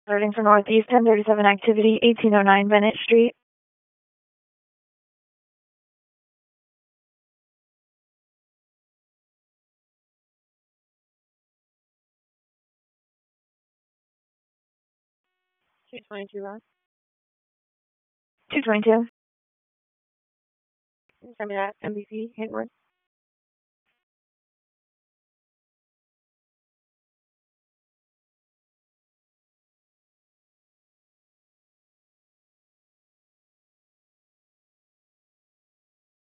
Starting for Northeast 1037 activity, 1809 Bennett Street. $222 Ross. $222. Send me that MBC, Hintworth.